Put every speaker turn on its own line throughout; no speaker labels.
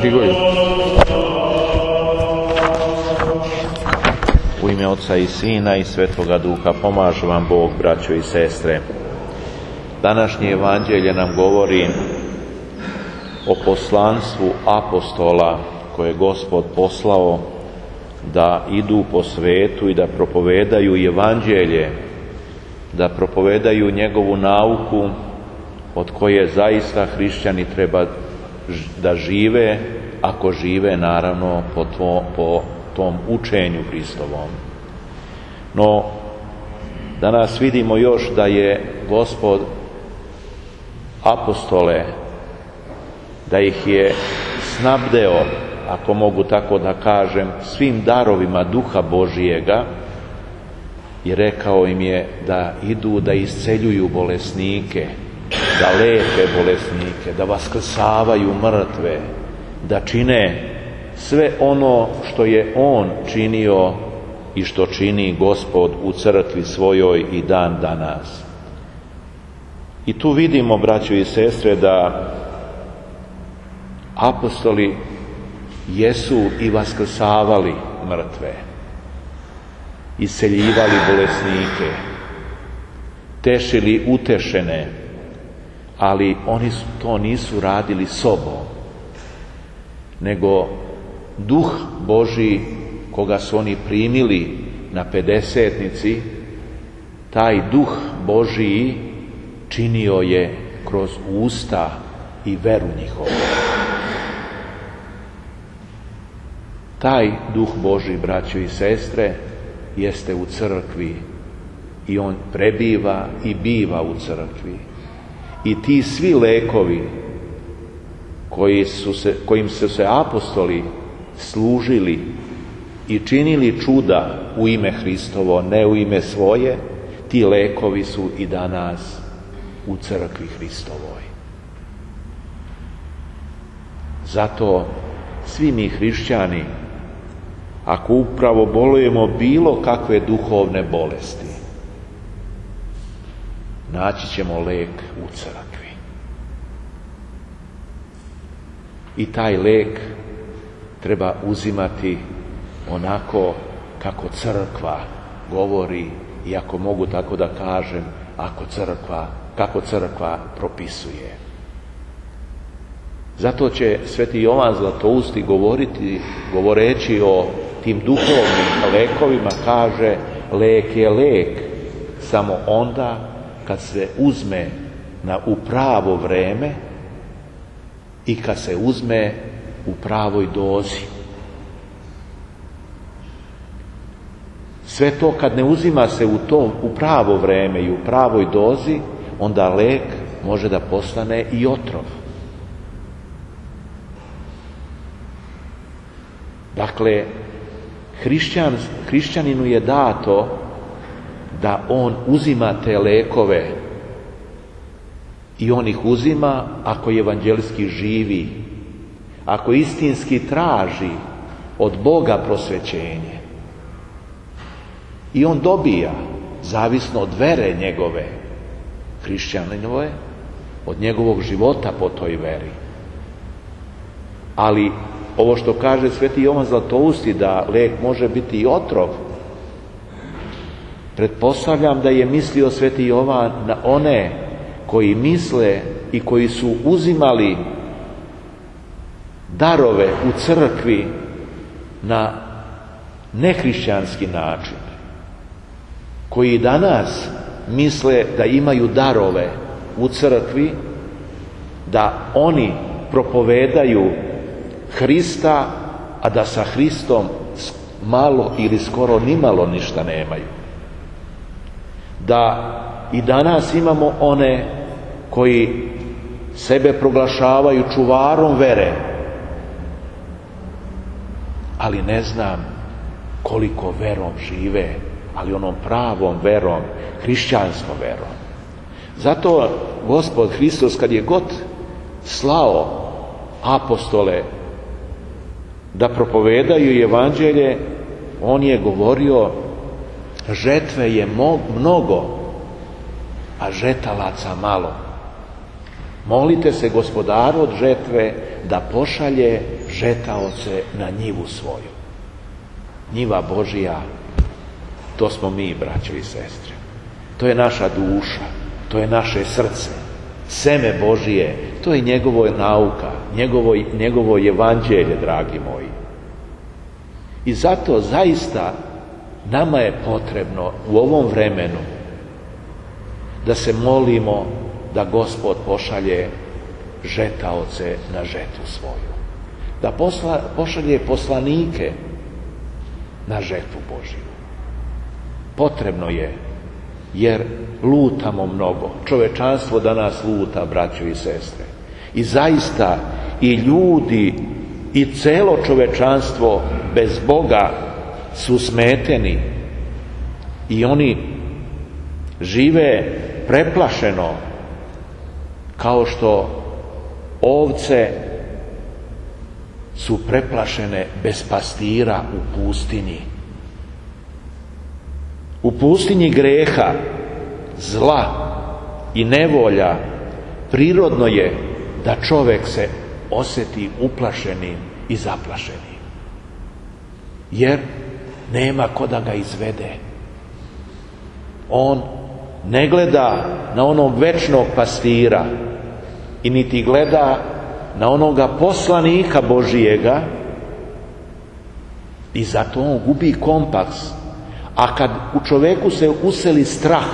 U ime Oca i Sina i Svetoga Duha pomaže vam Bog, braćo i sestre. Današnje evanđelje nam govori o poslanstvu apostola koje je Gospod poslao da idu po svetu i da propovedaju evanđelje, da propovedaju njegovu nauku od koje zaista hrišćani treba da žive, ako žive naravno po tom učenju Hristovom. No, danas vidimo još da je Gospod apostole, da ih je snabdeo, ako mogu tako da kažem, svim darovima Duha Božijega i rekao im je da idu da isceljuju bolesnike, da leče bolesnike, da vaskrsavaju mrtve, da čine sve ono što je On činio i što čini Gospod u crkvi svojoj i dan danas. I tu vidimo, braćo i sestre, da apostoli jesu i vaskrsavali mrtve, isceljivali bolesnike, tešili utešene, ali oni to nisu radili sobom, nego Duh Božji koga su oni primili na Pedesetnici, taj Duh Božji činio je kroz usta i veru njihovu. Taj Duh Božji, braćo i sestre, jeste u crkvi i on prebiva i biva u crkvi. I ti svi lekovi kojim su se apostoli služili i činili čuda u ime Hristovo, ne u ime svoje, ti lekovi su i danas u crkvi Hristovoj. Zato svi mi hrišćani, ako upravo bolujemo bilo kakve duhovne bolesti, naći ćemo lek u crkvi. I taj lek treba uzimati onako kako crkva govori i, ako mogu tako da kažem, kako crkva propisuje. Zato će sveti Jovan Zlatousti govoreći o tim duhovnim lekovima, kaže: lek je lek samo onda kad se uzme u pravo vreme i kad se uzme u pravoj dozi. Sve to kad ne uzima se u pravo vreme i u pravoj dozi, onda lek može da postane i otrov. Dakle, hrišćaninu je dato da on uzima te lekove i on ih uzima ako evanđelski živi, ako istinski traži od Boga prosvećenje. I on dobija, zavisno od vere njegove, hrišćaninove, od njegovog života po toj veri. Ali ovo što kaže sveti Jovan Zlatousti, da lek može biti i otrov, pretpostavljam da je mislio sveti Jovan na one koji misle i koji su uzimali darove u crkvi na nehrišćanski način, koji danas misle da imaju darove u crkvi, da oni propovedaju Hrista, a da sa Hristom malo ili skoro nimalo ništa nemaju. Da i danas imamo one koji sebe proglašavaju čuvarom vere, ali ne znam koliko verom žive, ali onom pravom verom, hrišćanskom verom. Zato Gospod Hristos, kad je god slao apostole da propovedaju evanđelje, on je govorio: žetve je mnogo, a žetalaca malo. Molite se Gospodaru od žetve da pošalje žetaoce na njivu svoju. Njiva Božija, to smo mi, braćo i sestre. To je naša duša, to je naše srce. Seme Božije, to je njegova nauka, njegovo evanđelje, dragi moji. I zato zaista nama je potrebno u ovom vremenu da se molimo da Gospod pošalje žetaoce na žetvu svoju. Da pošalje poslanike na žetvu Božiju. Potrebno je, jer lutamo mnogo. Čovečanstvo danas luta, braćo i sestre. I zaista i ljudi i celo čovečanstvo bez Boga su smeteni i oni žive preplašeno, kao što ovce su preplašene bez pastira u pustinji. U pustinji greha, zla i nevolja prirodno je da čovjek se osjeti uplašenim i zaplašenim, jer nema ko da ga izvede. On ne gleda na onog večnog pastira i niti gleda na onoga poslanika Božijega, i zato on gubi kompas. A kad u čovjeku se useli strah,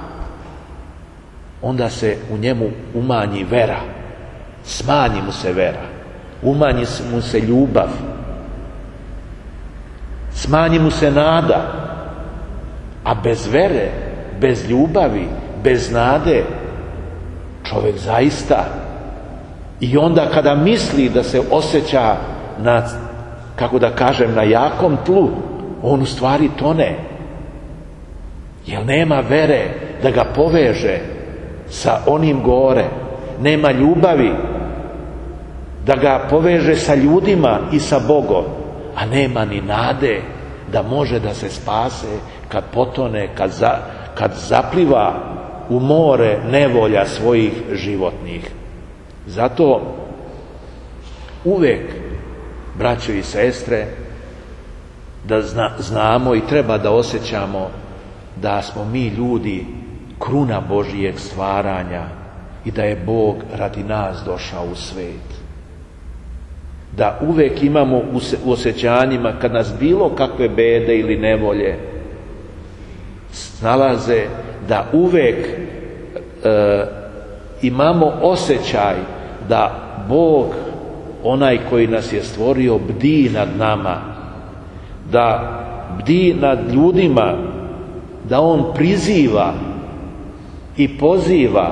onda se u njemu umanji vera, smanji mu se vera, umanji mu se ljubav, smanji mu se nada. A bez vere, bez ljubavi, bez nade, čovjek zaista, i onda kada misli da se osjeća na, kako da kažem, na jakom tlu, on u stvari tone. Jer nema vere da ga poveže sa onim gore. Nema ljubavi da ga poveže sa ljudima i sa Bogom. A nema ni nade da može da se spase kad potone, kad zapliva u more nevolja svojih životnih. Zato uvek, braćo i sestre, da znamo i treba da osjećamo da smo mi ljudi kruna Božijeg stvaranja i da je Bog radi nas došao u svet. Da uvek imamo u osjećanjima, kad nas bilo kakve bede ili nevolje snalaze, da uvek imamo osjećaj da Bog, onaj koji nas je stvorio, bdi nad nama, da bdi nad ljudima, da on priziva i poziva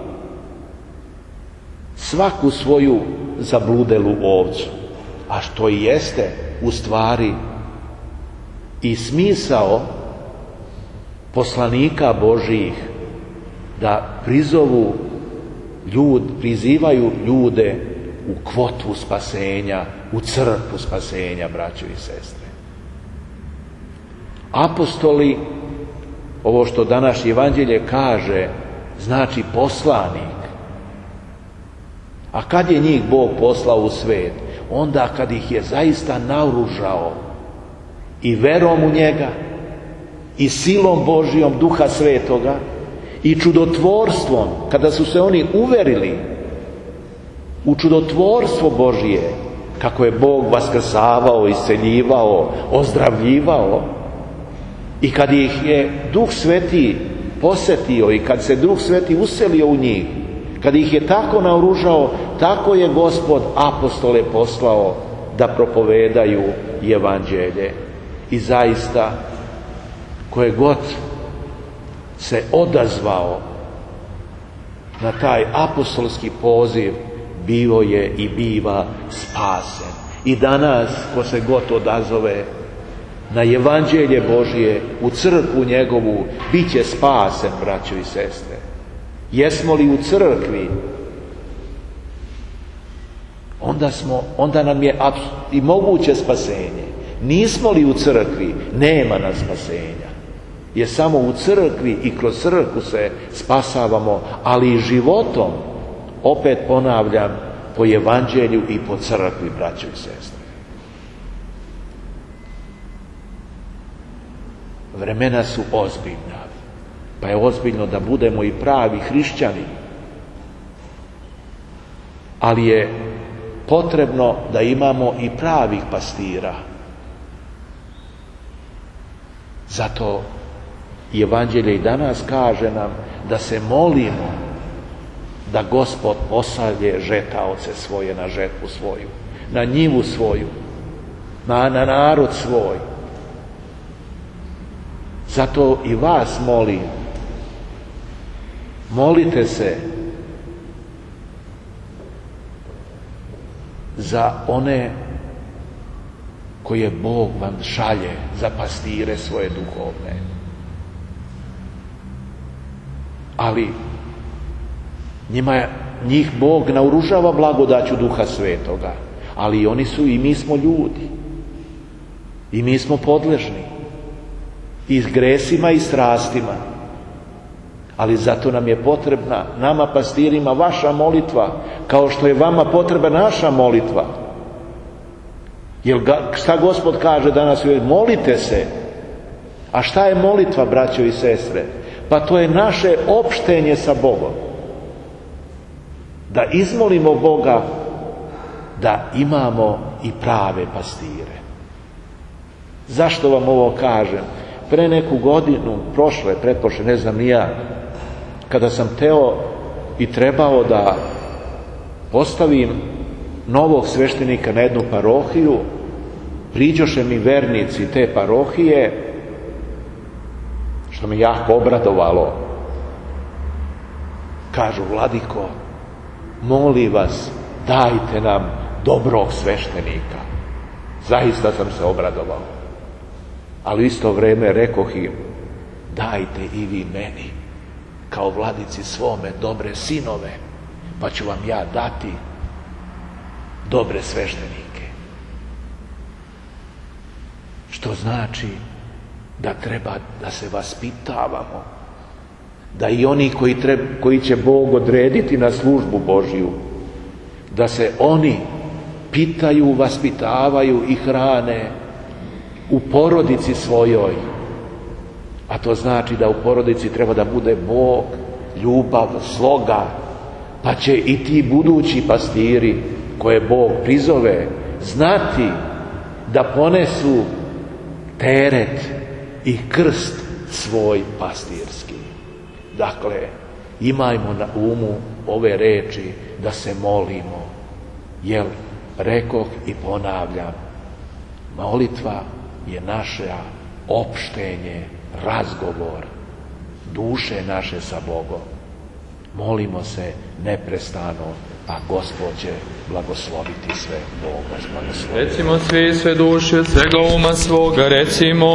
svaku svoju zabludelu ovcu, a što i jeste u stvari i smisao poslanika Božijih, da prizivaju ljude u kvotu spasenja, u crkvu spasenja, braćo i sestre. Apostoli, ovo što današnje evanđelje kaže, znači poslanik. A kad je njih Bog poslao u svet? Onda kad ih je zaista naoružao i verom u njega, i silom Božijom Duha Svetoga, i čudotvorstvom, kada su se oni uverili u čudotvorstvo Božije, kako je Bog vaskrsavao, isceljivao, ozdravljivao, i kad ih je Duh Sveti posjetio i kad se Duh Sveti uselio u njih, kad ih je tako naoružao, tako je Gospod apostole poslao da propovedaju evanđelje. I zaista, koje god se odazvao na taj apostolski poziv, bio je i biva spasen. I danas, ko se god odazove na evanđelje Božije, u crkvu njegovu, bit će spasen, braćo i sestre. Jesmo li u crkvi, onda nam je i moguće spasenje. Nismo li u crkvi, nema nam spasenja. Jer samo u crkvi i kroz crkvu se spasavamo, ali i životom, opet ponavljam, po evanđelju i po crkvi, braćo i sestre. Vremena su ozbiljna, pa je ozbiljno da budemo i pravi hrišćani. Ali je potrebno da imamo i pravih pastira. Zato evanđelje i danas kaže nam da se molimo da Gospod pošalje žetaoce svoje na žetvu svoju, na njivu svoju, na narod svoj. Zato i vas molim, molite se za one koje Bog vam šalje, za pastire svoje duhovne. Ali njih Bog naoružava blagodaću Duha Svetoga, ali oni su i mi smo ljudi. I mi smo podležni i s gresima i strastima. Ali zato nam je potrebna, nama pastirima, vaša molitva, kao što je vama potrebna naša molitva. Jer šta Gospod kaže danas? Molite se. A šta je molitva, braćo i sestre? Pa to je naše opštenje sa Bogom. Da izmolimo Boga da imamo i prave pastire. Zašto vam ovo kažem? Pre neku godinu, pretprošle, ne znam ni ja, kada sam teo i trebao da postavim novog sveštenika na jednu parohiju, priđoše mi vernici te parohije, što me jako obradovalo. Kažu: vladiko, molim vas, dajte nam dobrog sveštenika. Zaista sam se obradovao. Ali u isto vrijeme rekoh im: dajte i vi meni, kao vladici svome, dobre sinove, pa ću vam ja dati dobre sveštenike. Što znači da treba da se vaspitavamo, da i oni koji će Bog odrediti na službu Božju, da se oni pitaju, vaspitavaju i hrane u porodici svojoj. A to znači da u porodici treba da bude Bog, ljubav, sloga, pa će i ti budući pastiri koje Bog prizove znati da ponesu teret i krst svoj pastirski. Dakle, imajmo na umu ove reči da se molimo, jer rekoh i ponavljam, molitva je naše opštenje, razgovor duše naše sa Bogom. Molimo se neprestano, a Gospod će blagosloviti sve. Bog vas blagoslovi.
Recimo svi sve duše, svega uma svoga, recimo